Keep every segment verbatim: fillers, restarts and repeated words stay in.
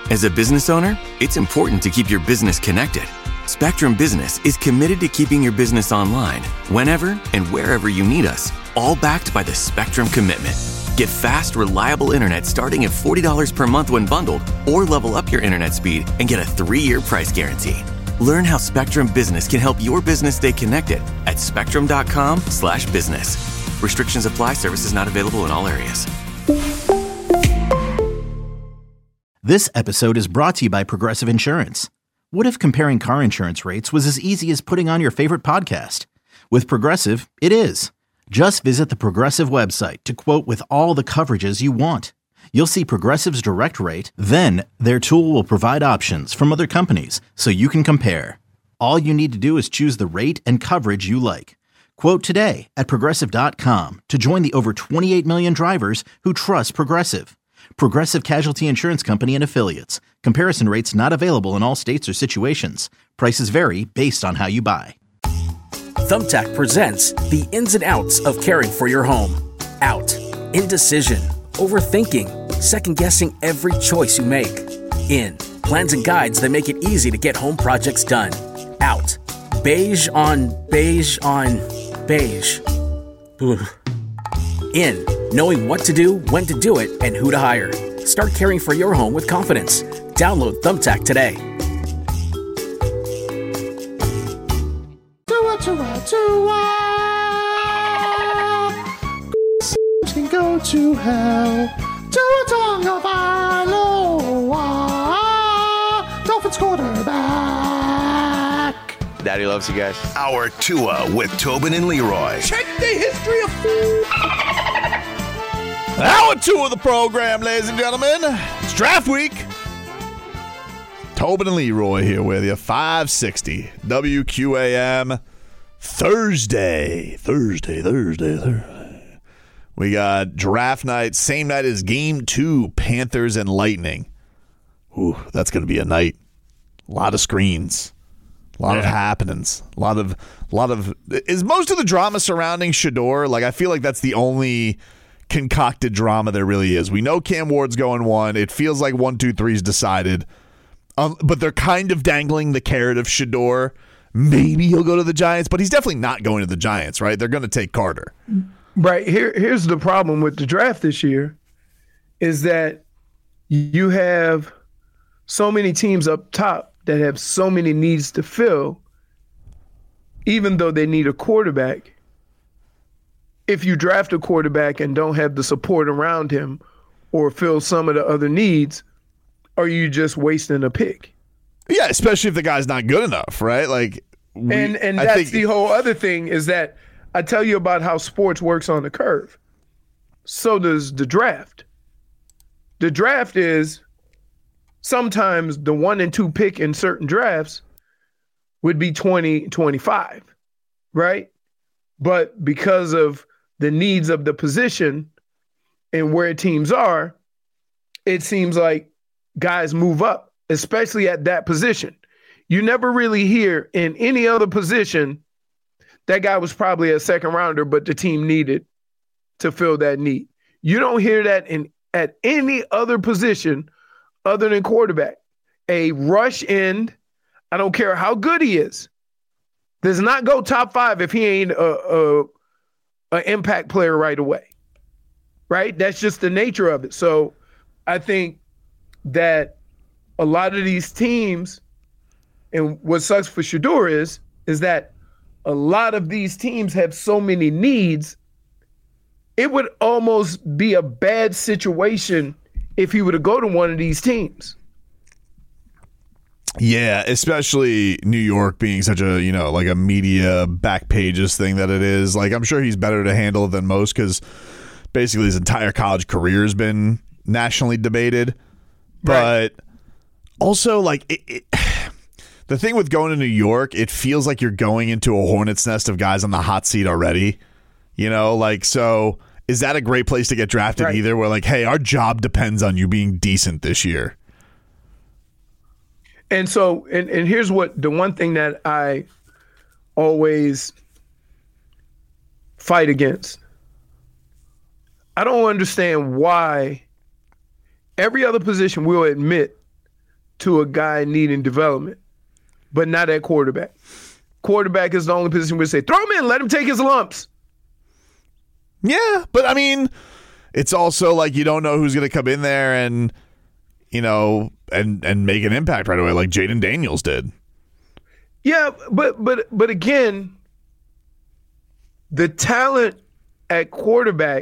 As a business owner, it's important to keep your business connected. Spectrum Business is committed to keeping your business online whenever and wherever you need us, all backed by the Spectrum Commitment. Get fast, reliable internet starting at forty dollars per month when bundled, or level up your internet speed and get a three-year price guarantee. Learn how Spectrum Business can help your business stay connected at spectrum.com slash business. Restrictions apply. Services not available in all areas. This episode is brought to you by Progressive Insurance. What if comparing car insurance rates was as easy as putting on your favorite podcast? With Progressive, it is. Just visit the Progressive website to quote with all the coverages you want. You'll see Progressive's direct rate, then their tool will provide options from other companies so you can compare. All you need to do is choose the rate and coverage you like. Quote today at progressive dot com to join the over twenty-eight million drivers who trust Progressive. Progressive Casualty Insurance Company and Affiliates. Comparison rates not available in all states or situations. Prices vary based on how you buy. Thumbtack presents the ins and outs of caring for your home. Out. Indecision. Overthinking. Second-guessing every choice you make. In. Plans and guides that make it easy to get home projects done. Out. Beige on beige on beige. Ugh. In. Knowing what to do, when to do it, and who to hire. Start caring for your home with confidence. Download Thumbtack today. Tua, tua, tua. Can go to hell. Tua Tagovailoa. Dolphins quarterback. Daddy loves you guys. Our Tua with Tobin and Leroy. Check the history of food. Hour two of the program, ladies and gentlemen. It's draft week. Tobin and Leroy here with you. five sixty W Q A M. Thursday. Thursday, Thursday, Thursday. We got draft night, same night as game two, Panthers and Lightning. Ooh, that's going to be a night. A lot of screens. A lot yeah. of happenings. A lot of, a lot of, is most of the drama surrounding Shedeur, like I feel like that's the only concocted drama there really is. We know Cam Ward's going one. It feels like one, two, three's decided. Um, but they're kind of dangling the carrot of Shedeur. Maybe he'll go to the Giants, but he's definitely not going to the Giants, right? They're going to take Carter. Right. Here, here's the problem with the draft this year is that you have so many teams up top that have so many needs to fill, even though they need a quarterback. If you draft a quarterback and don't have the support around him or fill some of the other needs, are you just wasting a pick? Yeah, especially if the guy's not good enough, right? Like, we, and and I that's think, the whole other thing is that I tell you about how sports works on the curve. So does the draft. The draft is sometimes the one and two pick in certain drafts would be twenty, twenty-five, right? But because of the needs of the position and where teams are, it seems like guys move up, especially at that position. You never really hear in any other position that guy was probably a second rounder, but the team needed to fill that need. You don't hear that in at any other position other than quarterback. A rush end, I don't care how good he is, does not go top five if he ain't a, a an impact player right away, right? That's just the nature of it. So I think that a lot of these teams, and what sucks for Shedeur is, is that a lot of these teams have so many needs, it would almost be a bad situation if he were to go to one of these teams. Yeah, especially New York being such a, you know, like a media back pages thing that it is. Like, I'm sure he's better to handle than most because basically his entire college career has been nationally debated. But right. also, like, it, it, the thing with going to New York, it feels like you're going into a hornet's nest of guys on the hot seat already. You know, like, so is that a great place to get drafted right. either? Where like, hey, our job depends on you being decent this year. And so, and, and here's what the one thing that I always fight against. I don't understand why every other position will admit to a guy needing development, but not at quarterback. Quarterback is the only position where we say, throw him in, let him take his lumps. Yeah, but I mean, it's also like you don't know who's going to come in there and, you know, and and make an impact right away, like Jaden Daniels did. Yeah, but but but again, the talent at quarterback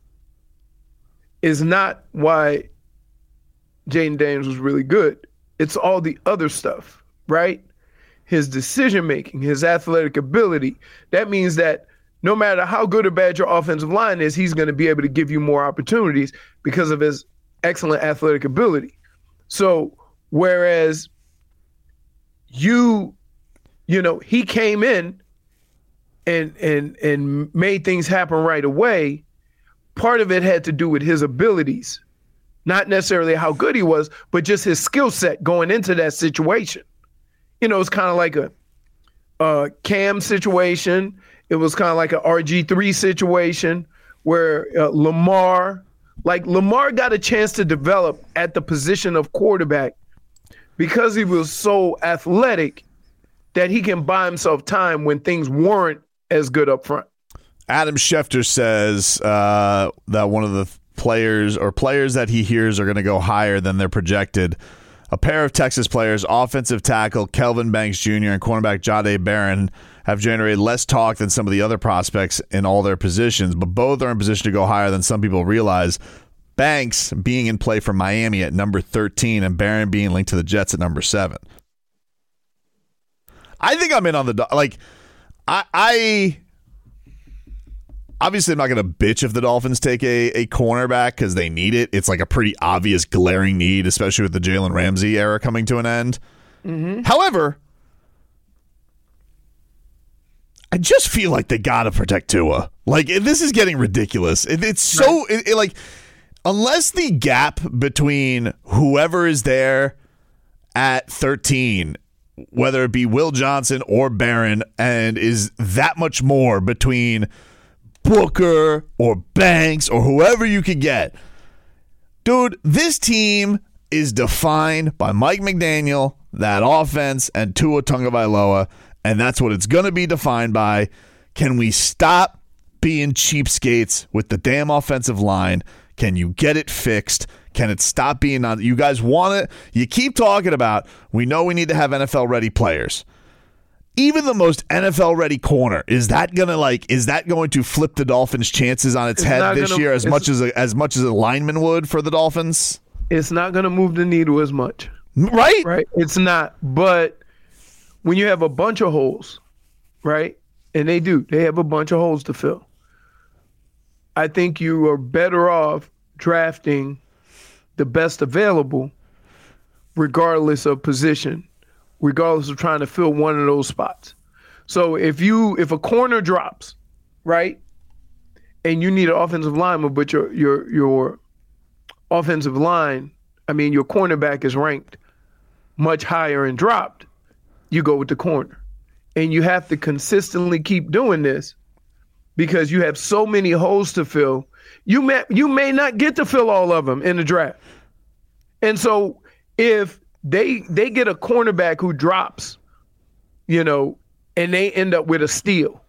is not why Jaden Daniels was really good. It's all the other stuff, right? His decision-making, his athletic ability. That means that no matter how good or bad your offensive line is, he's going to be able to give you more opportunities because of his excellent athletic ability. So whereas you, you know, he came in and and and made things happen right away, part of it had to do with his abilities. Not necessarily how good he was, but just his skill set going into that situation. You know, it's kind of like a, a Cam situation. It was kind of like an R G three situation where uh, Lamar, like Lamar got a chance to develop at the position of quarterback because he was so athletic that he can buy himself time when things weren't as good up front. Adam Schefter says uh, that one of the players or players that he hears are going to go higher than they're projected. A pair of Texas players, offensive tackle Kelvin Banks Junior and cornerback Jahdae Barron, have generated less talk than some of the other prospects in all their positions, but both are in position to go higher than some people realize. Banks being in play for Miami at number thirteen and Barron being linked to the Jets at number seven. I think I'm in on the like. I, I obviously I'm not going to bitch if the Dolphins take a, a cornerback because they need it. It's like a pretty obvious glaring need, especially with the Jalen Ramsey era coming to an end. Mm-hmm. However, I just feel like they got to protect Tua. Like, this is getting ridiculous. It, it's so right. it, it, like unless the gap between whoever is there at thirteen, whether it be Will Johnson or Barron, and is that much more between Booker or Banks or whoever you could get. Dude, this team is defined by Mike McDaniel, that offense, and Tua Tagovailoa, and that's what it's going to be defined by. Can we stop being cheapskates with the damn offensive line? Can you get it fixed? Can it stop being on? You guys want it? You keep talking about, we know we need to have N F L-ready players. Even the most N F L-ready corner, is that gonna like? Is that going to flip the Dolphins' chances on its, it's head this gonna, year as much as a, as much as a lineman would for the Dolphins? It's not going to move the needle as much, right? Right. It's not. But when you have a bunch of holes, right, and they do, they have a bunch of holes to fill. I think you are better off drafting the best available, regardless of position, regardless of trying to fill one of those spots. So if you if a corner drops, right, and you need an offensive lineman, but your your your offensive line, I mean your cornerback is ranked much higher and dropped, you go with the corner. And you have to consistently keep doing this because you have so many holes to fill. You may you may not get to fill all of them in the draft. And so if they they get a cornerback who drops, you know, and they end up with a steal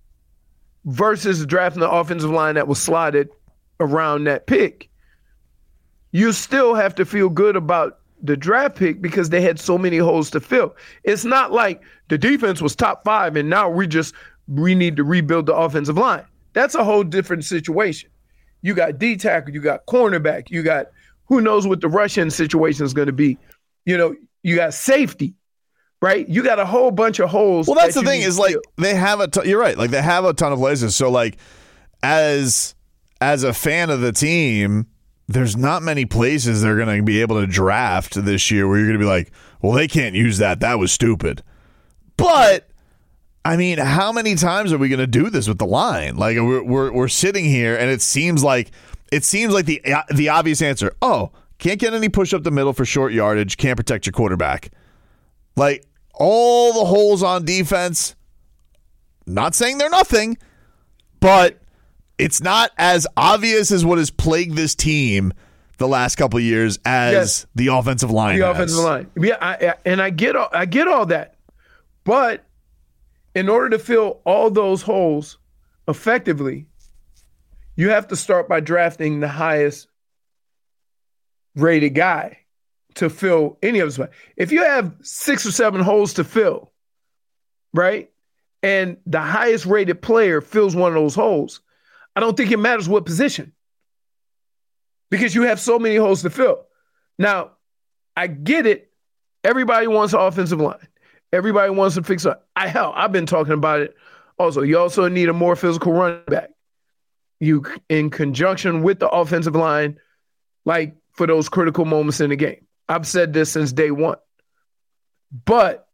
versus drafting the offensive line that was slotted around that pick, you still have to feel good about the draft pick because they had so many holes to fill. It's not like the defense was top five and now we just we need to rebuild the offensive line. That's a whole different situation. You got D tackle, you got cornerback, you got who knows what the rush-in situation is going to be. You know, you got safety, right? You got a whole bunch of holes. Well, that's that the thing is like fill. they have a. T- you're right. Like they have a ton of places. So like, as as a fan of the team, there's not many places they're going to be able to draft this year where you're going to be like, well, they can't use that. That was stupid. But I mean, how many times are we going to do this with the line? Like we're we're we're sitting here and it seems like it seems like the the obvious answer. Oh, can't get any push up the middle for short yardage. Can't protect your quarterback. Like all the holes on defense. Not saying they're nothing, but it's not as obvious as what has plagued this team the last couple of years as yes. the offensive line. The has. offensive line. Yeah, I, I, and I get all, I get all that. But in order to fill all those holes effectively, you have to start by drafting the highest rated guy to fill any of those. If you have six or seven holes to fill, right, and the highest rated player fills one of those holes, I don't think it matters what position, because you have so many holes to fill. Now, I get it. Everybody wants an offensive line. Everybody wants to fix it. I hell, I've been talking about it. Also, you also need a more physical running back. You, in conjunction with the offensive line, like for those critical moments in the game. I've said this since day one. But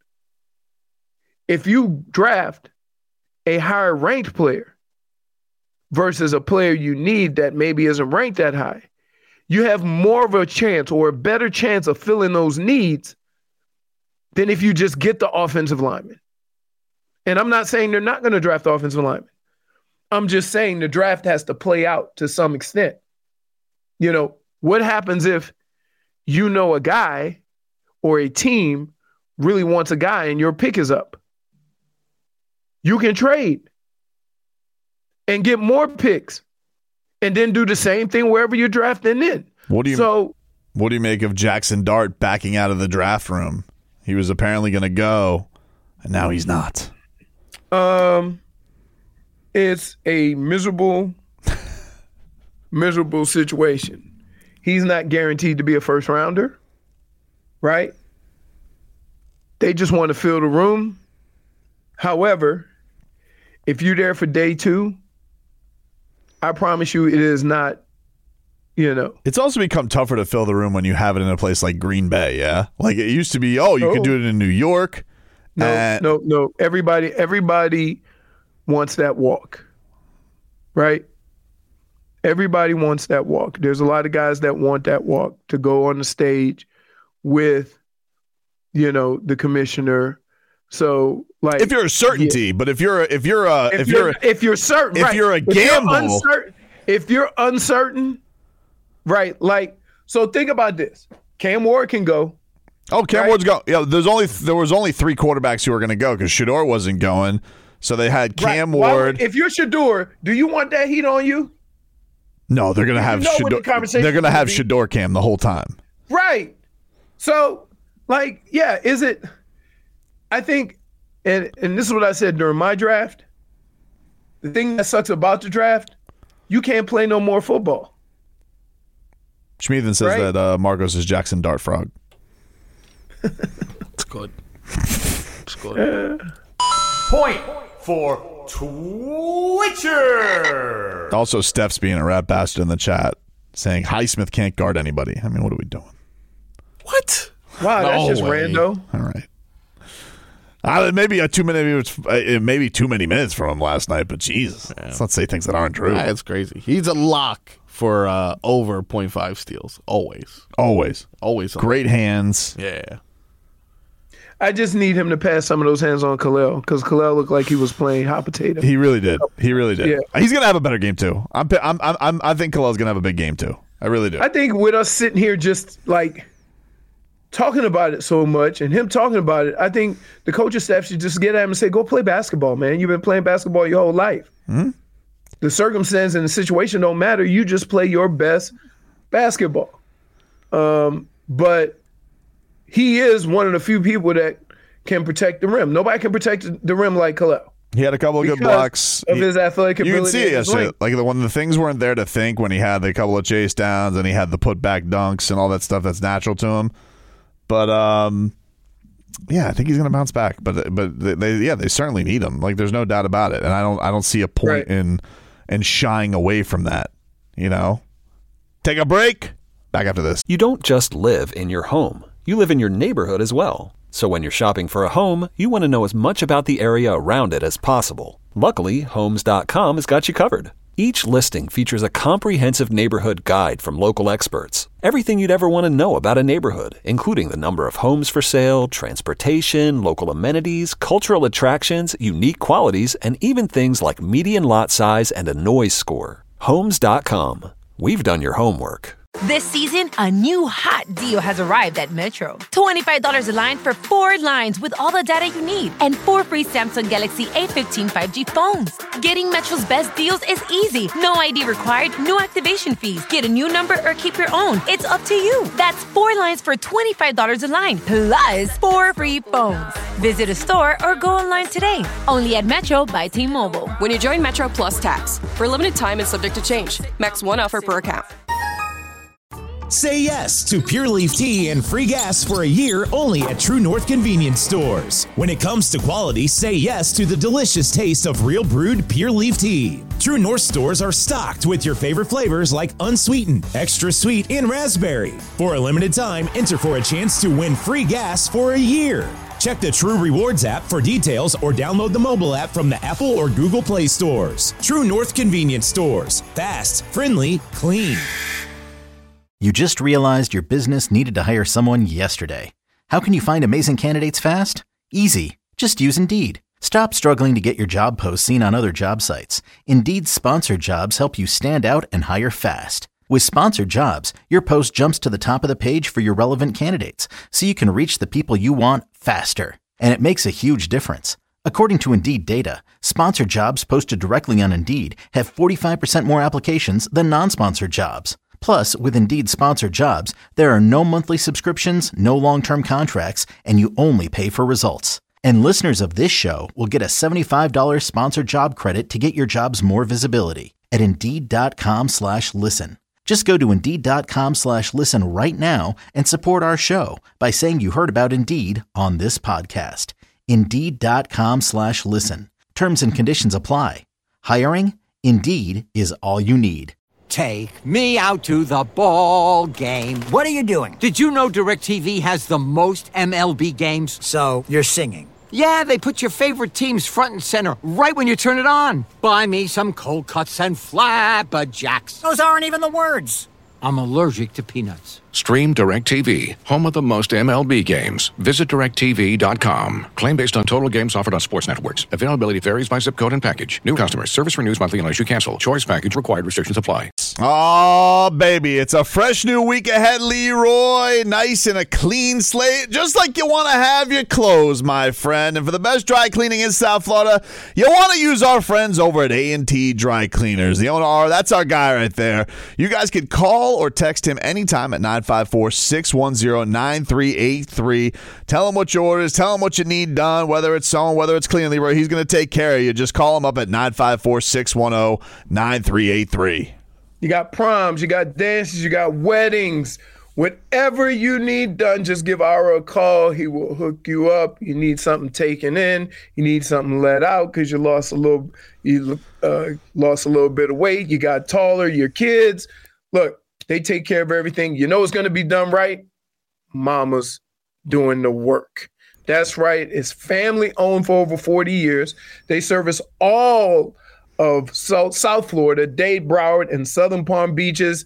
if you draft a higher ranked player versus a player you need that maybe isn't ranked that high, you have more of a chance or a better chance of filling those needs than if you just get the offensive lineman. And I'm not saying they're not going to draft the offensive lineman. I'm just saying the draft has to play out to some extent. You know, what happens if you know a guy or a team really wants a guy and your pick is up? You can trade and get more picks and then do the same thing wherever you're drafting in. What do you so, what do you make of Jackson Dart backing out of the draft room? He was apparently going to go, and now he's not. Um, it's a miserable, miserable situation. He's not guaranteed to be a first rounder, right? They just want to fill the room. However, if you're there for day two, I promise you it is not, you know. It's also become tougher to fill the room when you have it in a place like Green Bay, yeah? Like it used to be, oh, you no. could do it in New York. No, and- no, no. Everybody, everybody wants that walk, right? Everybody wants that walk. There's a lot of guys that want that walk to go on the stage with, you know, the commissioner. So, like, if you're a certainty, yeah. but if you're a, if you're a, if, if you're, you're if you're certain, if right. you're a if gamble, you're uncertain, if you're uncertain, right? Like, so think about this: Cam Ward can go. Oh, Cam right? Ward's go. Yeah, there's only there was only three quarterbacks who were going to go because Shedeur wasn't going, so they had Cam right. Ward. Why, if you're Shedeur, do you want that heat on you? No, they're going to have you know Shedeur. The they're going to have Shedeur Cam the whole time. Right. So, like, yeah, is it? I think. And and this is what I said during my draft. The thing that sucks about the draft, you can't play no more football. Schmeathan says right? that uh, Marcos is Jackson Dart Frog. It's good. It's good. Uh, Point for Twitcher. Also, Steph's being a rat bastard in the chat, saying Highsmith can't guard anybody. I mean, what are we doing? What? Wow, that's no just way. rando. All right. Uh, maybe a too many minutes, uh, maybe too many minutes from him last night, but Jesus, yeah. let's not say things that aren't true. That's crazy. He's a lock for uh, over point five steals. Always. Always. Always. Great hands. Yeah. I just need him to pass some of those hands on Khalil because Khalil looked like he was playing hot potato. He really did. He really did. Yeah. He's gonna have a better game too. I'm, I'm, I'm, I think Khalil's gonna have a big game too. I really do. I think with us sitting here just like talking about it so much and him talking about it, I think the coaching staff should just get at him and say, go play basketball, man. You've been playing basketball your whole life. Mm-hmm. The circumstance and the situation don't matter. You just play your best basketball. Um, but he is one of the few people that can protect the rim. Nobody can protect the rim like Khalil. He had a couple of good blocks. Of his athletic ability. You can see it yesterday. Like the, when the things weren't there to think when he had the couple of chase downs and he had the put back dunks and all that stuff that's natural to him. But um, yeah, I think he's going to bounce back. But but they yeah they certainly need him. Like there's no doubt about it. And I don't I don't see a point right. in in shying away from that. You know, take a break. Back after this. You don't just live in your home. You live in your neighborhood as well. So when you're shopping for a home, you want to know as much about the area around it as possible. Luckily, Homes dot com has got you covered. Each listing features a comprehensive neighborhood guide from local experts. Everything you'd ever want to know about a neighborhood, including the number of homes for sale, transportation, local amenities, cultural attractions, unique qualities, and even things like median lot size and a noise score. Homes dot com. We've done your homework. This season, a new hot deal has arrived at Metro. twenty-five dollars a line for four lines with all the data you need and four free Samsung Galaxy A fifteen five G phones. Getting Metro's best deals is easy. No I D required, no activation fees. Get a new number or keep your own. It's up to you. That's four lines for twenty-five dollars a line, plus four free phones. Visit a store or go online today. Only at Metro by T-Mobile. When you join Metro Plus Tax. For a limited time and subject to change. Max one offer per account. Say yes to Pure Leaf Tea and free gas for a year only at True North Convenience Stores. When it comes to quality, say yes to the delicious taste of real brewed Pure Leaf Tea. True North stores are stocked with your favorite flavors like unsweetened, extra sweet, and raspberry. For a limited time, enter for a chance to win free gas for a year. Check the True Rewards app for details or download the mobile app from the Apple or Google Play stores. True North Convenience Stores. Fast, friendly, clean. You just realized your business needed to hire someone yesterday. How can you find amazing candidates fast? Easy. Just use Indeed. Stop struggling to get your job posts seen on other job sites. Indeed's sponsored jobs help you stand out and hire fast. With sponsored jobs, your post jumps to the top of the page for your relevant candidates, so you can reach the people you want faster. And it makes a huge difference. According to Indeed data, sponsored jobs posted directly on Indeed have forty-five percent more applications than non-sponsored jobs. Plus, with Indeed sponsored jobs, there are no monthly subscriptions, no long-term contracts, and you only pay for results. And listeners of this show will get a seventy-five dollars sponsored job credit to get your jobs more visibility at Indeed.com slash listen. Just go to Indeed.com slash listen right now and support our show by saying you heard about Indeed on this podcast. Indeed.com slash listen. Terms and conditions apply. Hiring? Indeed is all you need. Take me out to the ball game. What are you doing? Did you know DirecTV has the most M L B games? So, you're singing? Yeah, they put your favorite teams front and center right when you turn it on. Buy me some cold cuts and flapjacks. Those aren't even the words. I'm allergic to peanuts. Stream DirecTV, home of the most M L B games. Visit direct T V dot com. Claim based on total games offered on sports networks. Availability varies by zip code and package. New customers. Service renews monthly unless you cancel. Choice package required. Restrictions apply. Oh, baby. It's a fresh new week ahead, Leroy. Nice and a clean slate. Just like you want to have your clothes, my friend. And for the best dry cleaning in South Florida, you want to use our friends over at A and T Dry Cleaners. The owner, are that's our guy right there. You guys can call or text him anytime at nine five four, six one zero, nine three eight three. Tell him what your order is. Tell him what you need done, whether it's sewing, whether it's cleaning, Leroy. He's going to take care of you. Just call him up at nine five four, six one zero, nine three eight three. You got proms, you got dances, you got weddings. Whatever you need done, just give Ira a call. He will hook you up. You need something taken in. You need something let out because you lost a little, you uh, lost a little bit of weight. You got taller. Your kids, look, they take care of everything. You know it's going to be done right. Mama's doing the work. That's right. It's family owned for over forty years. They service all of South, South Florida, Dade, Broward, and Southern Palm Beaches.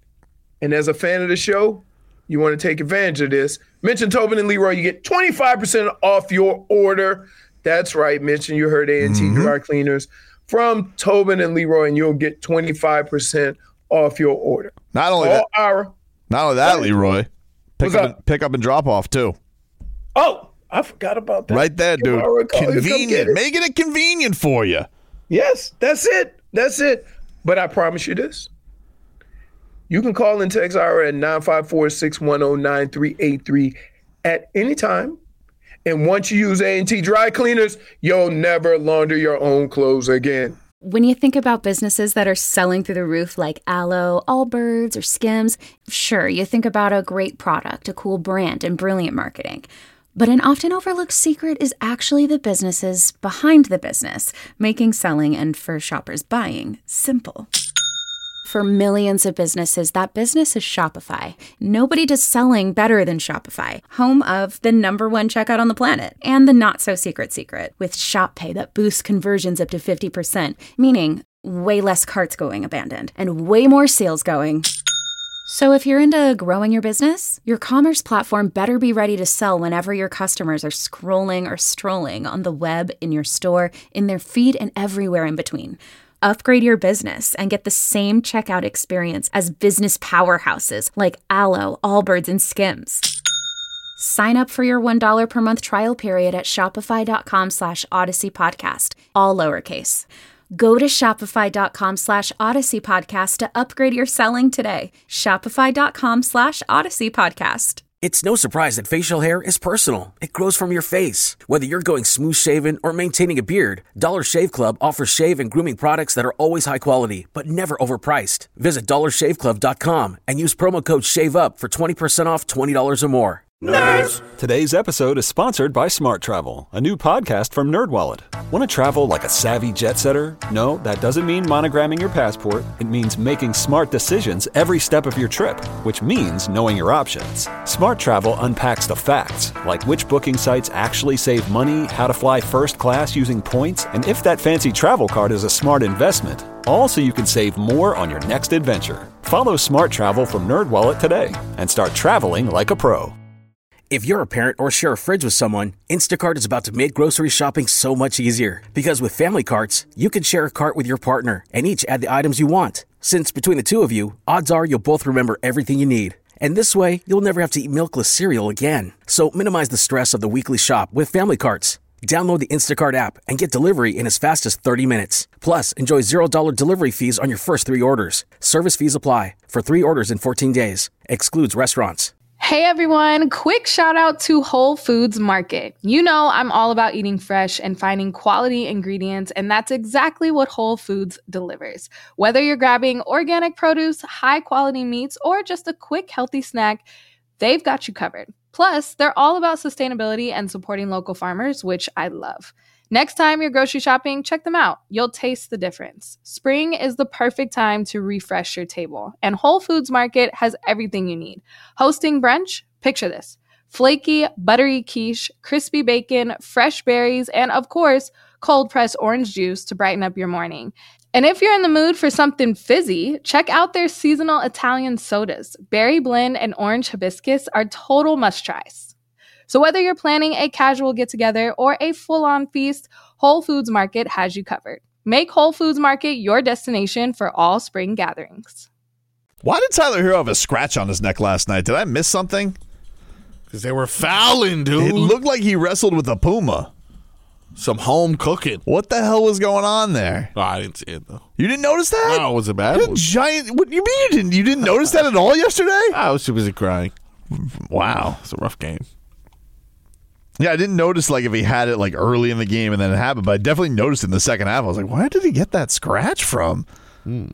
And as a fan of the show, you want to take advantage of this. Mention Tobin and Leroy. You get twenty-five percent off your order. That's right. Mention you heard A and T mm-hmm. Dry Cleaners from Tobin and Leroy, and you'll get twenty-five percent off your order. Not only All that, Ira. not only that, Leroy. Pick What's up, up? And, pick up and drop off, too. Oh, I forgot about that. Right there, Give dude. Ira a call. Convenient. It. Making it convenient for you. Yes, that's it. That's it. But I promise you this. You can call and text Ira at nine five four, six one zero, nine three eight three at any time. And once you use A and T Dry Cleaners, you'll never launder your own clothes again. When you think about businesses that are selling through the roof like Aloe, Allbirds, or Skims, sure, you think about a great product, a cool brand, and brilliant marketing. But an often overlooked secret is actually the businesses behind the business, making selling and for shoppers buying simple. For millions of businesses, that business is Shopify. Nobody does selling better than Shopify, home of the number one checkout on the planet and the not-so-secret secret with Shop Pay that boosts conversions up to fifty percent, meaning way less carts going abandoned and way more sales going. So if you're into growing your business, your commerce platform better be ready to sell whenever your customers are scrolling or strolling on the web, in your store, in their feed, and everywhere in between. Upgrade your business and get the same checkout experience as business powerhouses like Alo, Allbirds, and Skims. Sign up for your one dollar per month trial period at shopify.com slash Odyssey Podcast, all lowercase. Go to shopify.com slash Odyssey Podcast to upgrade your selling today. Shopify.com slash Odyssey Podcast. It's no surprise that facial hair is personal. It grows from your face. Whether you're going smooth shaven or maintaining a beard, Dollar Shave Club offers shave and grooming products that are always high quality, but never overpriced. Visit dollar shave club dot com and use promo code SHAVEUP for twenty percent off twenty dollars or more. Nerds! Today's episode is sponsored by Smart Travel, a new podcast from NerdWallet. Want to travel like a savvy jet setter? No, that doesn't mean monogramming your passport. It means making smart decisions every step of your trip, which means knowing your options. Smart Travel unpacks the facts, like which booking sites actually save money, how to fly first class using points, and if that fancy travel card is a smart investment. All so you can save more on your next adventure. Follow Smart Travel from NerdWallet today and start traveling like a pro. If you're a parent or share a fridge with someone, Instacart is about to make grocery shopping so much easier. Because with family carts, you can share a cart with your partner and each add the items you want. Since between the two of you, odds are you'll both remember everything you need. And this way, you'll never have to eat milkless cereal again. So minimize the stress of the weekly shop with family carts. Download the Instacart app and get delivery in as fast as thirty minutes. Plus, enjoy zero dollars delivery fees on your first three orders. Service fees apply for three orders in fourteen days. Excludes restaurants. Hey everyone, quick shout out to Whole Foods Market. You know I'm all about eating fresh and finding quality ingredients, and that's exactly what Whole Foods delivers. Whether you're grabbing organic produce, high quality meats, or just a quick healthy snack, they've got you covered. Plus, they're all about sustainability and supporting local farmers, which I love. Next time you're grocery shopping, check them out. You'll taste the difference. Spring is the perfect time to refresh your table, and Whole Foods Market has everything you need. Hosting brunch? Picture this. Flaky, buttery quiche, crispy bacon, fresh berries, and of course, cold-pressed orange juice to brighten up your morning. And if you're in the mood for something fizzy, check out their seasonal Italian sodas. Berry blend and orange hibiscus are total must-tries. So whether you're planning a casual get-together or a full-on feast, Whole Foods Market has you covered. Make Whole Foods Market your destination for all spring gatherings. Why did Tyler Hero have a scratch on his neck last night? Did I miss something? Because they were fouling, dude. It looked like he wrestled with a puma. Some home cooking. What the hell was going on there? Oh, I didn't see it, though. You didn't notice that? No, was it bad? A giant. What you mean you didn't? You didn't notice that at all yesterday? I was too busy crying. Wow. It's a rough game. Yeah, I didn't notice like if he had it like early in the game and then it happened, but I definitely noticed it in the second half. I was like, where did he get that scratch from? Hmm.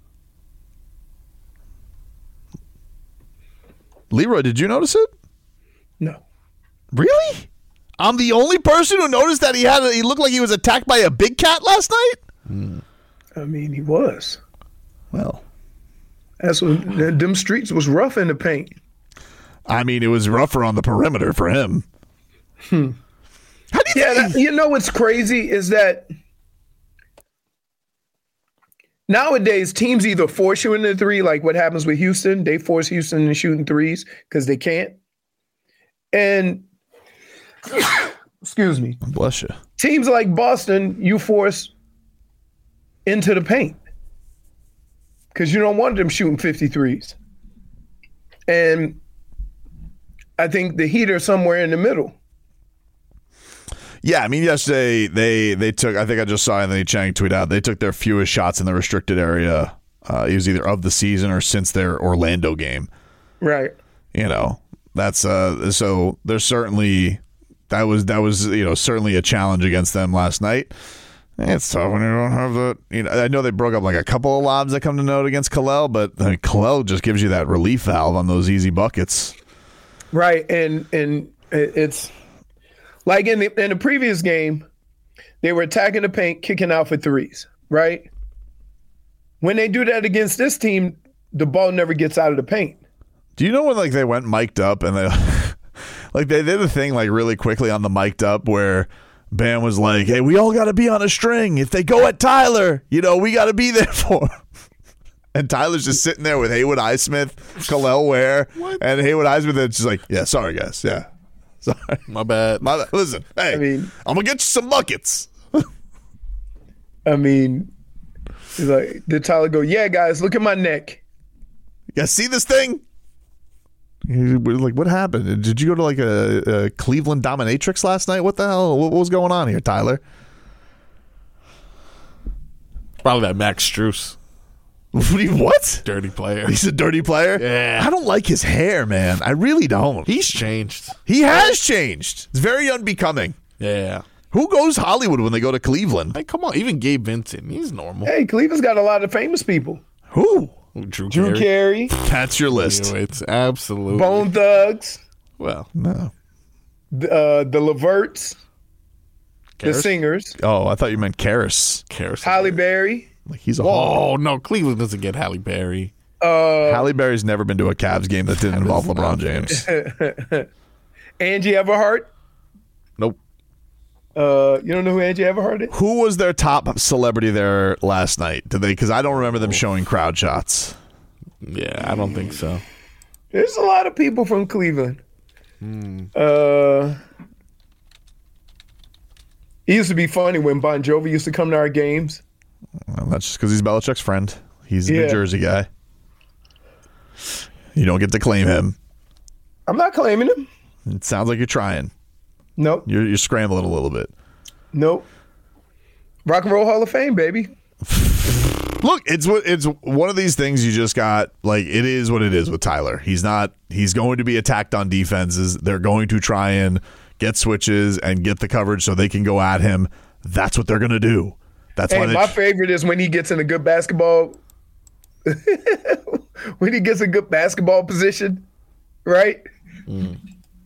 Leroy, did you notice it? No. Really? I'm the only person who noticed that he had a, he looked like he was attacked by a big cat last night? Hmm. I mean, he was. Well, that's what them streets was rough in the paint. I mean, it was rougher on the perimeter for him. Hmm. How do you yeah, think that, you know what's crazy is that nowadays teams either force you into three, like what happens with Houston. They force Houston into shooting threes because they can't. And excuse me. Bless you. Teams like Boston, you force into the paint because you don't want them shooting fifty-threes. And I think the Heat are somewhere in the middle. Yeah, I mean, yesterday they they took, I think I just saw Anthony Chang tweet out, they took their fewest shots in the restricted area. Uh, it was either of the season or since their Orlando game. Right. You know, that's, uh, so there's certainly, that was, that was, you know, certainly a challenge against them last night. It's tough when you don't have the, you know, I know they broke up like a couple of lobs that come to note against Kalel, but I mean, Kalel just gives you that relief valve on those easy buckets. Right. And, and it's, like in the in the previous game, they were attacking the paint, kicking out for threes, right? When they do that against this team, the ball never gets out of the paint. Do you know when like they went mic'd up and they like they did a thing like really quickly on the mic'd up where Bam was like, "Hey, we all got to be on a string. If they go at Tyler, you know, we got to be there for him." And Tyler's just sitting there with Haywood Highsmith, Kalel Ware, what? And Haywood Highsmith is just like, "Yeah, sorry guys, yeah." Sorry. My bad. My bad. Listen, hey, I mean, I'm going to get you some buckets. I mean, He's like, did Tyler go, yeah, guys, look at my neck. You guys see this thing? We're like, what happened? Did you go to like a, a Cleveland dominatrix last night? What the hell? What, what was going on here, Tyler? Probably that Max Strus. What? Dirty player. He's a dirty player? Yeah. I don't like his hair, man. I really don't. He's changed. He has changed. It's very unbecoming. Yeah. Who goes Hollywood when they go to Cleveland? Hey, come on. Even Gabe Vincent. He's normal. Hey, Cleveland's got a lot of famous people. Who? Drew, Drew Carey. That's your list. Yeah, it's absolutely. Bone Thugs. Well, no. The, uh, the Leverts. The Karras? Singers. Oh, I thought you meant Karras. Karras. Halle Berry. Like he's a Oh, no. Cleveland doesn't get Halle Berry. Uh, Halle Berry's never been to a Cavs game that didn't involve LeBron James. Angie Everhart. Nope. Uh, you don't know who Angie Everhart is? Who was their top celebrity there last night? Did they? Because I don't remember them showing crowd shots. Yeah, I don't think so. There's a lot of people from Cleveland. Hmm. Uh, it used to be funny when Bon Jovi used to come to our games. Well, that's just because he's Belichick's friend. He's a Yeah. New Jersey guy. You don't get to claim him. I'm not claiming him. It sounds like you're trying. Nope. You're, you're scrambling a little bit. Nope. Rock and Roll Hall of Fame, baby. Look, it's what it's one of these things you just got. Like, it is what it is with Tyler. He's not. He's going to be attacked on defenses. They're going to try and get switches and get the coverage so they can go at him. That's what they're going to do. That's Hey, why they my favorite is when he gets in a good basketball. When he gets a good basketball position, right? Mm.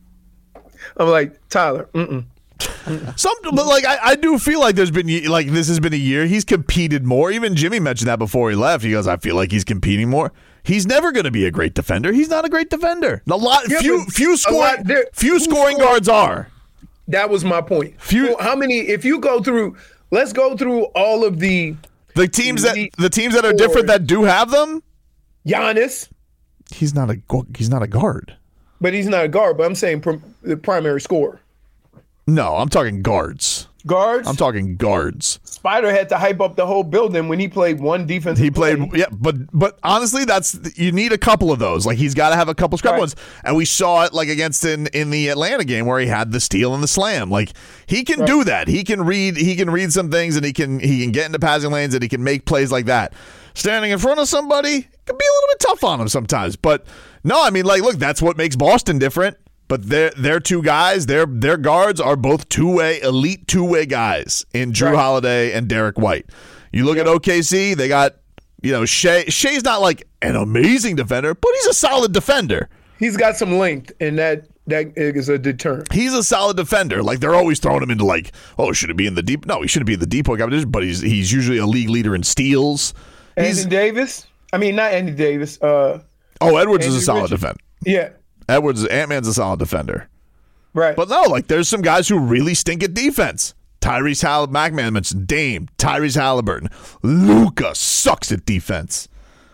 I'm like, Tyler, mm-mm. Some, but like I, I do feel like there's been like this has been a year he's competed more. Even Jimmy mentioned that before he left. He goes, I feel like he's competing more. He's never going to be a great defender. He's not a great defender. A lot, Yeah, few, but few a scoring, lot there- few who scoring scored- guards are. That was my point. Few, Well, how many? If you go through, let's go through all of the the teams that elite the teams that are different that do have them. Giannis, He's not a gu- he's not a guard. but he's not a guard. But I'm saying prim, the primary scorer. No, I'm talking guards. Guards. I'm talking guards. Spider had to hype up the whole building when he played one defense. He played, yeah, but but honestly, that's you need a couple of those. Like he's got to have a couple scrap Right. ones, and we saw it like against in in the Atlanta game where he had the steal and the slam. Like he can Right. do that. He can read. He can read some things, and he can he can get into passing lanes, and he can make plays like that. Standing in front of somebody it can be a little bit tough on him sometimes. But no, I mean, like, look, that's what makes Boston different. But their their two guys, their their guards are both two way elite two way guys in Drew Right. Holiday and Derek White. You look at O K C, they got you know Shea. Shea's not like an amazing defender, but he's a solid defender. He's got some length, and that that is a deterrent. He's a solid defender. Like they're always throwing him into like, oh, should it be in the deep? No, he shouldn't be in the deep point competition. But he's he's usually a league leader in steals. He's, Anthony Davis. I mean, not Anthony Davis. Uh, oh, Edwards is a Anthony solid Richardson. defender. Yeah. Edwards, Ant-Man's a solid defender. Right. But no, like there's some guys who really stink at defense. Tyrese Halliburton, McMahon mentioned Dame, Tyrese Halliburton. Luka sucks at defense.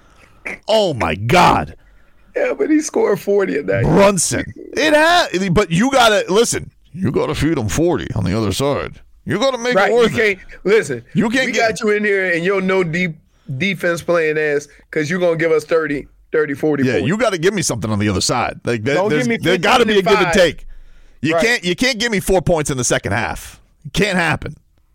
Oh my God. Yeah, but he scored forty at that. Brunson. It has, but you gotta listen. You gotta feed him forty on the other side. You gotta make Right. it You worth it. can't listen. You can't We get- got you in here, and you're no deep defense playing ass because you're gonna give us thirty, thirty, forty. Yeah, points. you got to give me something on the other side. Like there, Don't there's, give me there got to be a give and fifteen and take. You Right. can't you can't give me four points in the second half. It can't happen.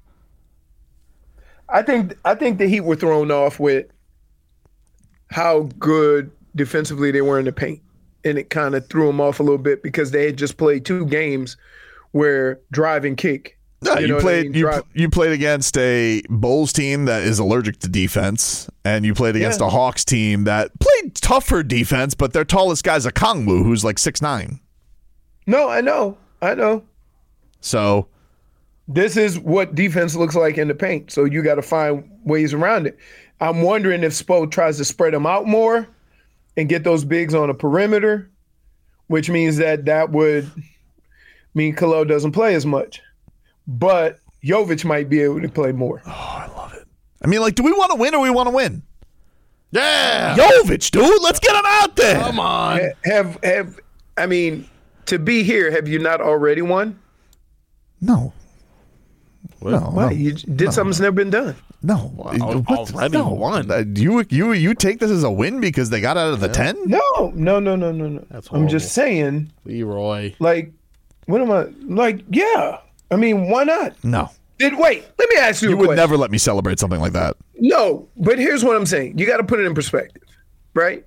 I think I think the Heat were thrown off with how good defensively they were in the paint, and it kind of threw them off a little bit because they had just played two games where drive and kick. No, you, know what I played mean? you, Drive- you played against a Bulls team that is allergic to defense, and you played against Yeah. a Hawks team that played tougher defense, but their tallest guy's a Kongwu who's like six nine. No, I know, I know. So This is what defense looks like in the paint. So you got to find ways around it. I'm wondering if Spo tries to spread them out more and get those bigs on a perimeter, which means that that would mean Khalil doesn't play as much. But Jovic might be able to play more. I mean, like, do we want to win or we want to win? Yeah, Jovic, dude, let's get him out there. Come on. Ha- Have have I mean, to be here, have you not already won? No. No, Why? no, You did no, something that's never been done. No, Well, What? already no. won. Uh, You you you take this as a win because they got out of the ten? No, no, no, no, no, no. That's I'm just saying, Leroy. like, what am I like? Yeah, I mean, why not? No. Did wait? Let me ask you. You a would question. never let me celebrate something like that. No, but here's what I'm saying. You got to put it in perspective, right?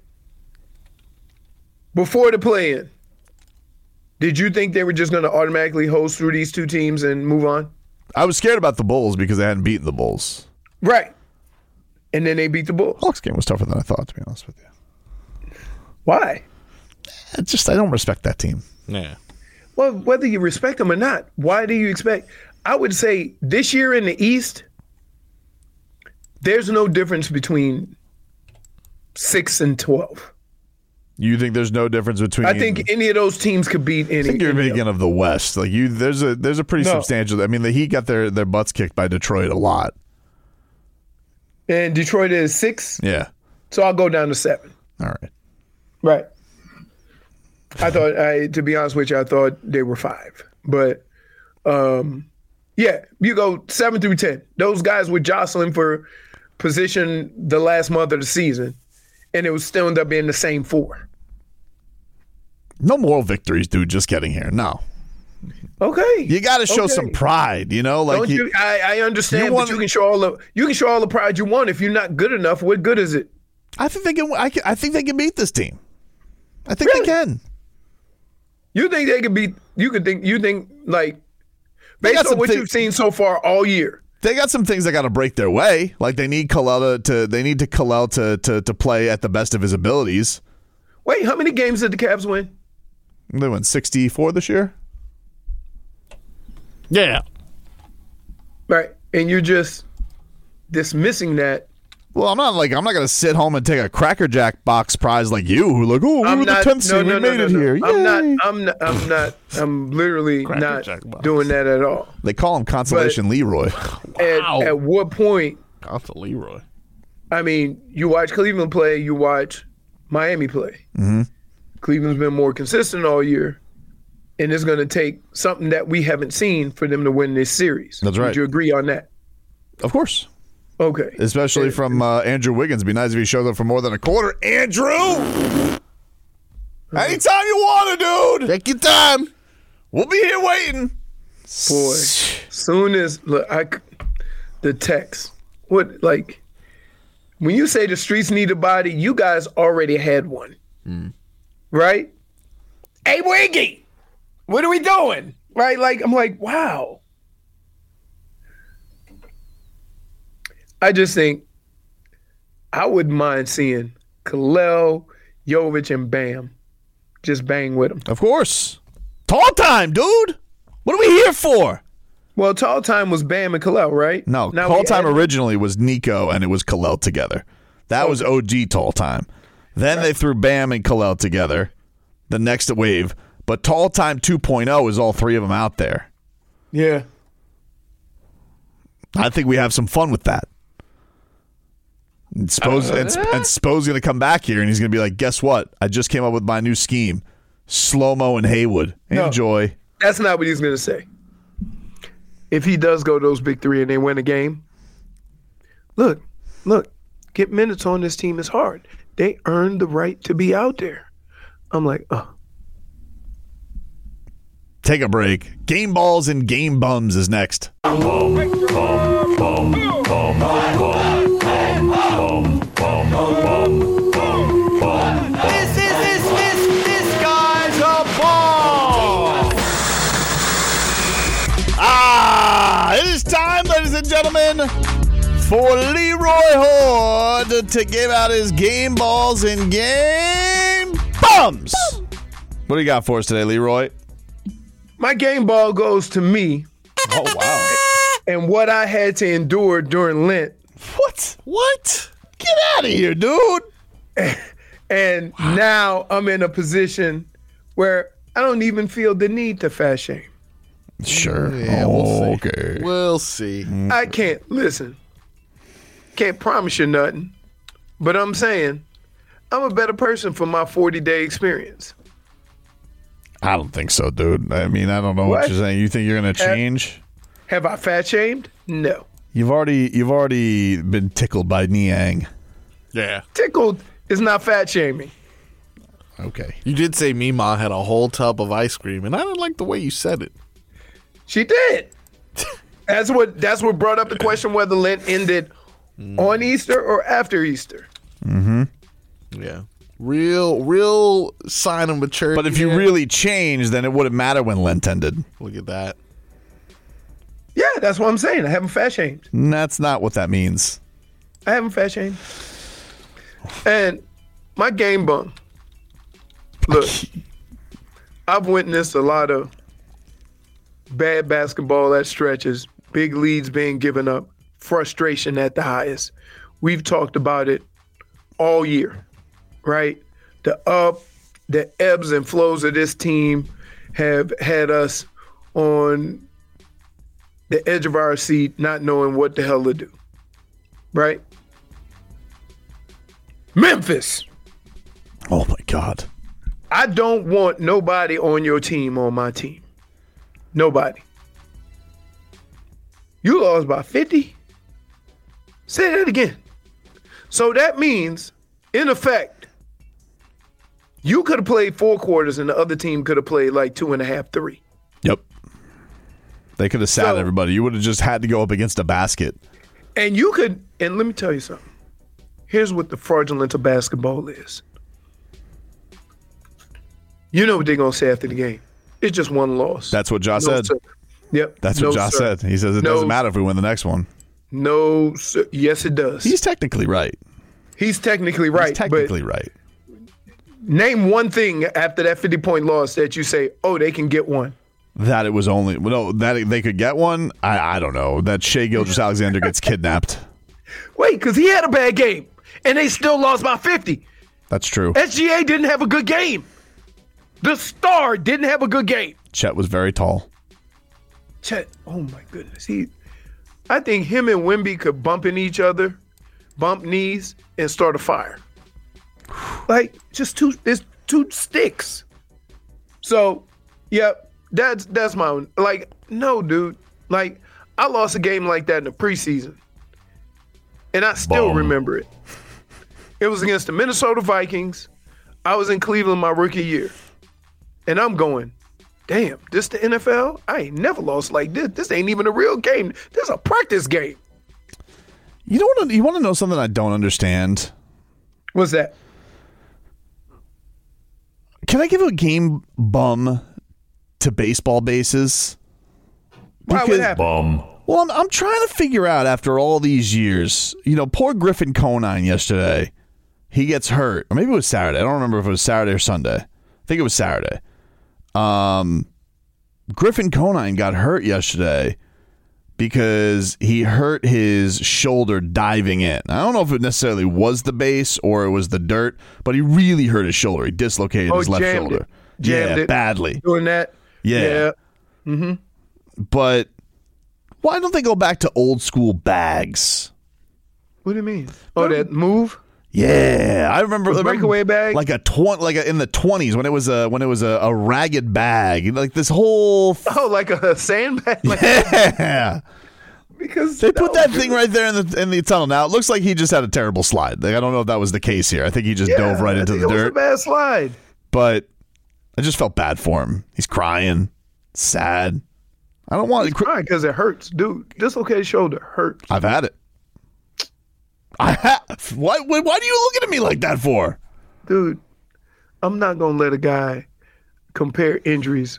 Before the play-in, did you think they were just going to automatically host through these two teams and move on? I was scared about the Bulls because they hadn't beaten the Bulls. Right. And then they beat the Bulls. Hawks game was tougher than I thought, to be honest with you. Why? It's just I don't respect that team. Yeah. Well, whether you respect them or not, why do you expect? I would say this year in the East, there's no difference between six and twelve. You think there's no difference between? I think any of those teams could beat any. I think you're any thinking of the West. Like you, there's a there's a pretty No. substantial. I mean, the Heat got their their butts kicked by Detroit a lot. And Detroit is six. Yeah. So I'll go down to seven. All right. Right. I thought, I to be honest with you, I thought they were five. But um, yeah, you go seven through ten. Those guys were jostling for position the last month of the season, and it was still ended up being the same four. No moral victories, dude. Just getting here. No. Okay. You got to show Okay. some pride. You know, like Don't you, I, I understand, you but want- you can show all the you can show all the pride you want. If you're not good enough, what good is it? I think they can. I, can, I think they can beat this team. I think Really? they can. You think they could beat? You could think. You think like They got based on some what thi- you've seen so far all year. They got some things that got to break their way. Like they need Kalel to. They need to Kalel to, to to play at the best of his abilities. Wait, how many games did the Cavs win? They won sixty-four this year. Yeah. Right, and you're just dismissing that. Well, I'm not like I'm not gonna sit home and take a Cracker Jack box prize like you, who like, oh, we I'm were the not. tenth No, seed, no, we no, made no, it no. here. I'm Yay. not. I'm not. I'm not. I'm literally Cracker not Jack box. doing that at all. They call him Consolation Leroy. At, at what point? That's a Leroy. I mean, you watch Cleveland play. You watch Miami play. Mm-hmm. Cleveland's been more consistent all year, and it's going to take something that we haven't seen for them to win this series. That's right. Would you agree on that? Of course. Okay. Especially from uh, Andrew Wiggins. Be nice if he showed up for more than a quarter. Andrew! Anytime you want to, dude! Take your time. We'll be here waiting. Boy, soon as look, I c- the text. What like when you say the streets need a body, you guys already had one, right? Hey, Wiggy, what are we doing? Right? Like I'm like, wow. I just think I wouldn't mind seeing Kalel, Jovic, and Bam just bang with them. Of course. Tall time, dude! What are we here for? Well, tall time was Bam and Kalel, right? No, Now tall we time add- originally was Nico and it was Kalel together. That was O G tall time. Then they threw Bam and Kalel together, the next wave. But tall time two point oh is all three of them out there. Yeah. I think we have some fun with that. And Spo's, and, Sp- and Spo's going to come back here and he's going to be like, guess what? I just came up with my new scheme. Slow-mo and Haywood. No. Enjoy. That's not what he's going to say. If he does go those big three and they win a game, look, look, get minutes on this team is hard. They earned the right to be out there. I'm like, oh. Take a break. Game balls and game bums is next. This is this this this guy's a ball. Ah, it is time, ladies and gentlemen, for Leroy Horde to give out his game balls and game bums. What do you got for us today, Leroy? My game ball goes to me. Oh, wow. And what I had to endure during Lent. What? What? Get out of here, dude. And now I'm in a position where I don't even feel the need to fat shame. Sure. Yeah, we'll see. Okay. We'll see. I can't, listen, can't promise you nothing, but I'm saying I'm a better person for my forty-day experience. I don't think so, dude. I mean, I don't know what, What? you're saying. You think you're going to change? Have I fat shamed? No. You've already you've already been tickled by Niang. Yeah. Tickled is not fat shaming. Okay. You did say Mima had a whole tub of ice cream, and I didn't like the way you said it. She did. That's what that's what brought up the question whether Lent ended mm. on Easter or after Easter. Mm-hmm. Yeah. Real, real sign of maturity. But if you here. really changed, then it wouldn't matter when Lent ended. Look at that. Yeah, that's what I'm saying. I haven't fat shamed. That's not what that means. I haven't fat shamed. And my game bum. Look, I've witnessed a lot of bad basketball at stretches, big leads being given up, frustration at the highest. We've talked about it all year, right? The up, the ebbs and flows of this team have had us on the edge of our seat, not knowing what the hell to do, right? Memphis. Oh, my God. I don't want nobody on your team on my team. Nobody. You lost by fifty? Say that again. So that means, in effect, you could have played four quarters and the other team could have played like two and a half, three. Yep. They could have sat So- everybody. You would have just had to go up against a basket. And you could, and let me tell you something. Here's what the fraudulence of basketball is. You know what they're going to say after the game. It's just one loss. That's what Josh No, said. sir. Yep. That's No, what Josh sir. said. He says it No, doesn't matter if we win the next one. No, sir. Yes, it does. He's technically right. He's technically right. He's technically but right. name one thing after that fifty-point loss that you say, oh, they can get one. That it was only no that they could get one. I I don't know. That Shea Gilgeous-Alexander gets kidnapped. Wait, because he had a bad game, and they still lost by fifty. That's true. S G A didn't have a good game. The star didn't have a good game. Chet was very tall. Chet, oh my goodness. He, I think him and Wemby could bump in each other, bump knees, and start a fire. Like, just two, it's two sticks. So, yep, that's that's my own. Like, no, dude. Like, I lost a game like that in the preseason. And I still Bum. remember it. It was against the Minnesota Vikings. I was in Cleveland my rookie year. And I'm going, damn, this the N F L? I ain't never lost like this. This ain't even a real game. This is a practice game. You don't want to, you want to know something I don't understand? What's that? Can I give a game bum to baseball bases? Why would happen? Bum. Well, I'm, I'm trying to figure out after all these years, you know, poor Griffin Conine yesterday, he gets hurt. Or maybe it was Saturday. I don't remember if it was Saturday or Sunday. I think it was Saturday. Um, Griffin Conine got hurt yesterday because he hurt his shoulder diving in. I don't know if it necessarily was the base or it was the dirt, but he really hurt his shoulder. He dislocated Oh, his left jammed shoulder. it. Jammed yeah, it. badly. Doing that? Yeah. Yeah. Mm-hmm. But why don't they go back to old school bags? What do you mean? Oh, that move? Yeah, I remember The I remember breakaway bag? like a twenty, like a, in the twenties when it was a when it was a, a ragged bag, like this whole. Oh, like a sandbag? Like Yeah, because they put that thing right there in the in the tunnel. Now it looks like he just had a terrible slide. Like, I don't know if that was the case here. I think he just Yeah, dove right I into think the it was dirt. a bad slide. But I just felt bad for him. He's crying, sad. I don't want He's to. crying because it hurts, dude. Dislocated shoulder hurts. I've had it. I have. Why? Why why do you look at me like that for? Dude, I'm not gonna let a guy compare injuries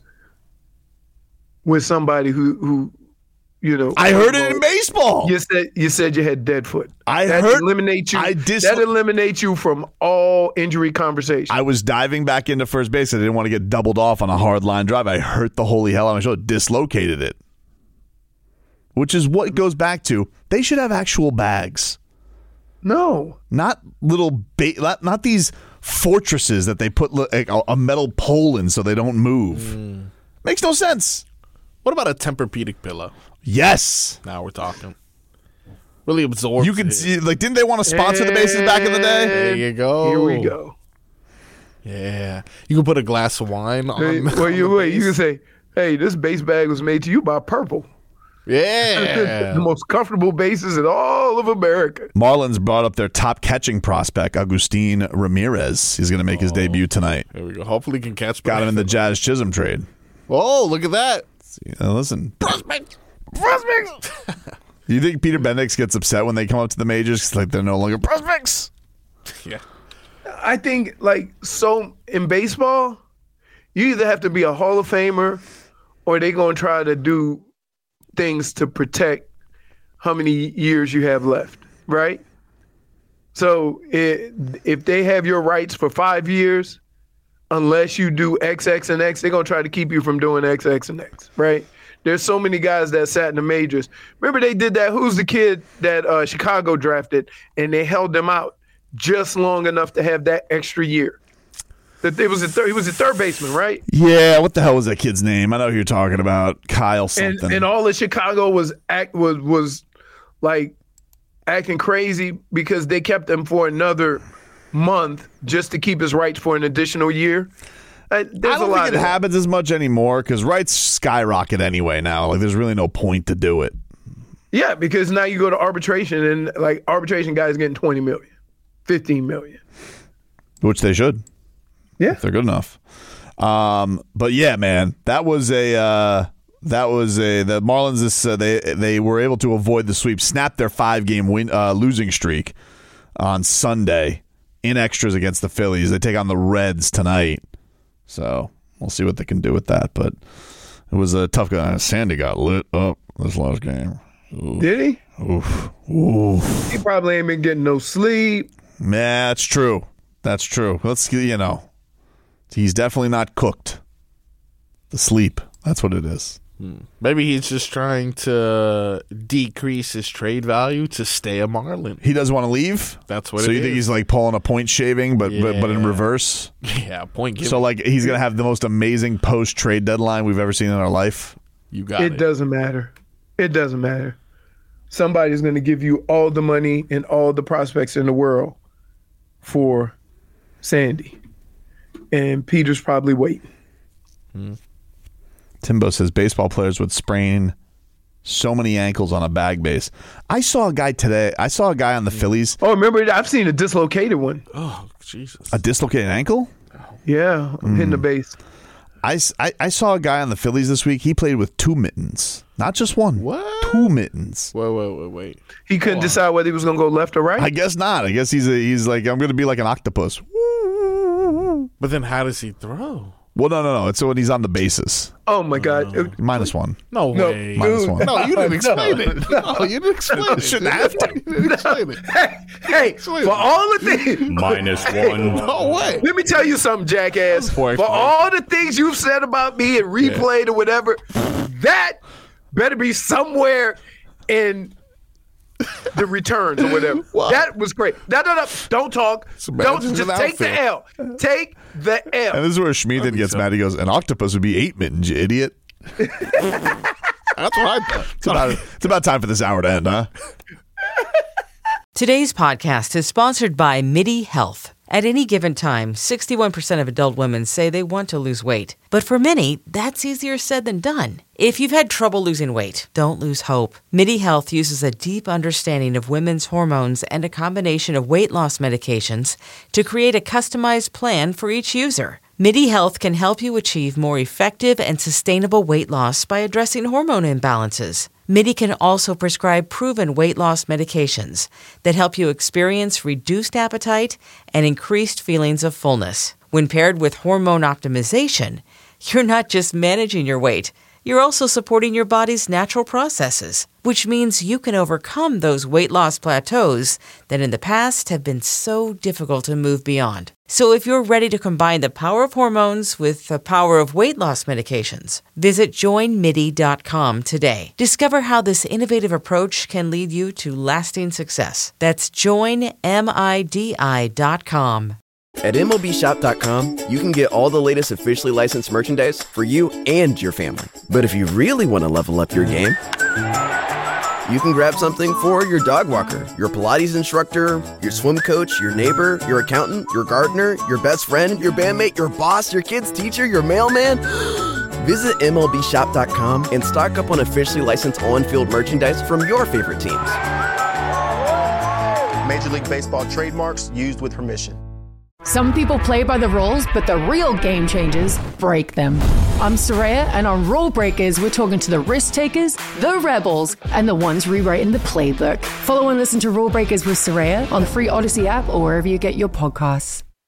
with somebody who who you know. I heard it in baseball. You said you said you had dead foot. I that heard- eliminates you. I dis- that eliminates you from all injury conversation. I was diving back into first base. I didn't want to get doubled off on a hard line drive. I hurt the holy hell out of my shoulder, dislocated it. Which is what goes back to they should have actual bags. No, not little ba- not, not these fortresses that they put li- like a, a metal pole in so they don't move. Mm. Makes no sense. What about a Tempur-Pedic pillow? Yes. Now we're talking. Really absorbs. You can it. see, like, didn't they want to sponsor the bases back in the day? There you go. Here we go. Yeah, you can put a glass of wine on. Hey, well, on you the wait. You base. can say, "Hey, this base bag was made to you by Purple." Yeah. The most comfortable bases in all of America. Marlins brought up their top catching prospect, Agustin Ramirez. He's going to make his debut tonight. There we go. Hopefully he can catch. Got him in the Jazz Chisholm trade. Oh, look at that. See, uh, listen. Prospect. Prospect. You think Peter Bendix gets upset when they come up to the majors? 'Cause, like, they're no longer prospects. Yeah. I think, like, so in baseball, you either have to be a Hall of Famer or they're going to try to do things to protect how many years you have left, right? So it, if they have your rights for five years, unless you do X, X, and X, they're going to try to keep you from doing X, X, and X, right? There's so many guys that sat in the majors. Remember they did that? Who's the kid that uh, Chicago drafted, and they held them out just long enough to have that extra year? That it was a third, he was a third baseman, right? Yeah, what the hell was that kid's name? I know who you're talking about. Kyle something. And, and all of Chicago was act was was like acting crazy because they kept him for another month just to keep his rights for an additional year. Uh, there's I don't a lot think it of that. happens as much anymore because rights skyrocket anyway now. Like, there's really no point to do it. Yeah, because now you go to arbitration and like arbitration guys getting twenty million, fifteen million. Which they should. Yeah. If they're good enough. Um, but yeah, man, that was a uh, that was a the Marlins. This uh, they they were able to avoid the sweep, snap their five game win uh, losing streak on Sunday in extras against the Phillies. They take on the Reds tonight, so we'll see what they can do with that. But it was a tough guy. Sandy got lit up this last game. Oof. Did he? Oof. Oof. He probably ain't been getting no sleep. Yeah, that's true. That's true. Let's you know. He's definitely not cooked. The sleep. That's what it is. Hmm. Maybe he's just trying to decrease his trade value to stay a Marlin. He doesn't want to leave? That's what so it you is. think he's like pulling a point shaving, but, Yeah. but but in reverse? Yeah, point giving. So like he's going to have the most amazing post-trade deadline we've ever seen in our life? You got It it. doesn't matter. It doesn't matter. Somebody's going to give you all the money and all the prospects in the world for Sandy. And Peter's probably waiting. Hmm. Timbo says baseball players would sprain so many ankles on a bag base. I saw a guy today. I saw a guy on the Phillies. Oh, remember, I've seen a dislocated one. Oh, Jesus. A dislocated ankle? Yeah, I'm hitting the base. I, I, I saw a guy on the Phillies this week. He played with two mittens. Not just one. What? Two mittens. Wait, wait, wait, wait. He couldn't decide whether he was going to go left or right? I guess not. I guess he's a, he's like, I'm going to be like an octopus. But then how does he throw? Well, no, no, no. It's when he's on the bases. Oh, my God. Minus one. No No, way. Minus dude. one. No, you didn't No, explain no. it. No, you didn't explain it. Shouldn't have to. You didn't explain it. Hey, hey, for all the things. Minus one. No way. Let me tell you something, jackass. Poor For explanation. all the things you've said about me and replayed or whatever, that better be somewhere in the returns or whatever. Wow. That was great. No, no, no. Don't talk. bad Don't just just an take the L. Take the L. And this is where Schmieden gets mad. He goes, an octopus would be eight mittens, you idiot. That's what I thought. It's about, it's about time for this hour to end, huh? Today's podcast is sponsored by MIDI Health. At any given time, sixty-one percent of adult women say they want to lose weight. But for many, that's easier said than done. If you've had trouble losing weight, don't lose hope. MIDI Health uses a deep understanding of women's hormones and a combination of weight loss medications to create a customized plan for each user. MIDI Health can help you achieve more effective and sustainable weight loss by addressing hormone imbalances. MIDI can also prescribe proven weight loss medications that help you experience reduced appetite and increased feelings of fullness. When paired with hormone optimization, you're not just managing your weight, you're also supporting your body's natural processes, which means you can overcome those weight loss plateaus that in the past have been so difficult to move beyond. So if you're ready to combine the power of hormones with the power of weight loss medications, visit join midi dot com today. Discover how this innovative approach can lead you to lasting success. That's join midi dot com. At M L B shop dot com, you can get all the latest officially licensed merchandise for you and your family. But if you really want to level up your game, you can grab something for your dog walker, your Pilates instructor, your swim coach, your neighbor, your accountant, your gardener, your best friend, your bandmate, your boss, your kid's teacher, your mailman. Visit M L B shop dot com and stock up on officially licensed on-field merchandise from your favorite teams. Major League Baseball trademarks used with permission. Some people play by the rules, but the real game changers break them. I'm Soraya, and on Rule Breakers, we're talking to the risk takers, the rebels, and the ones rewriting the playbook. Follow and listen to Rule Breakers with Soraya on the free Odyssey app or wherever you get your podcasts.